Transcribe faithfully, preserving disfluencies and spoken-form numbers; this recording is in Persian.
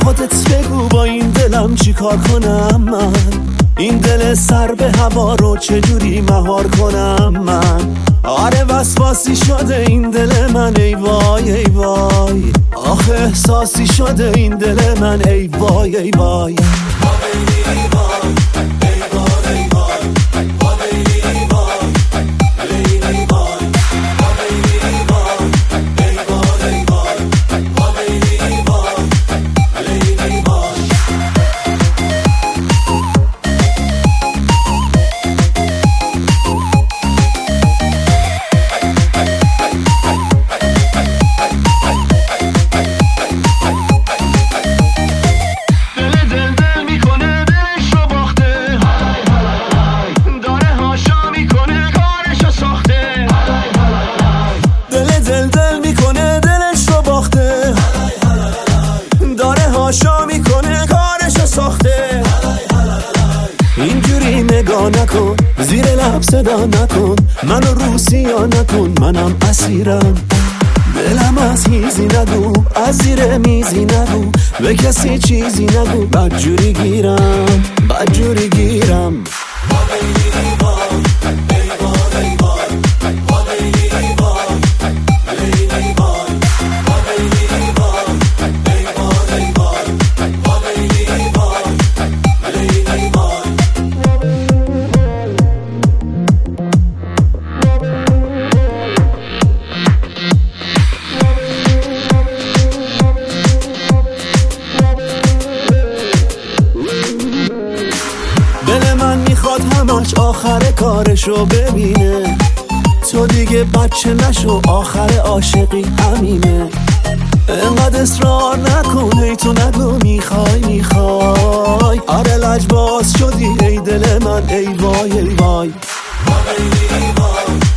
خودت بگو با این دلم چی کار کنم من، این دل سر به هوا رو چجوری مهار کنم من. آره وسواسی شده این دل من ای وای ای وای، آخه احساسی شده این دل من ای وای ای وای. شا میکنه کارشو ساخته. اینجوری نگاه نکن، زیر لب صدا نکن، منو روسیا نکن، منم اسیرم. دلم از هیزی نگو، از زیر میزی نگو، به کسی چیزی نگو، بدجوری گیرم بدجوری گیرم. میخواد همش آخر کارشو ببینه، تو دیگه بچه نشو، آخر عاشقی همینه. انقدر اصرار نکن، ای تو نگو میخوای میخوای، آره لجباز شدی ای دل من ای وای ای وای.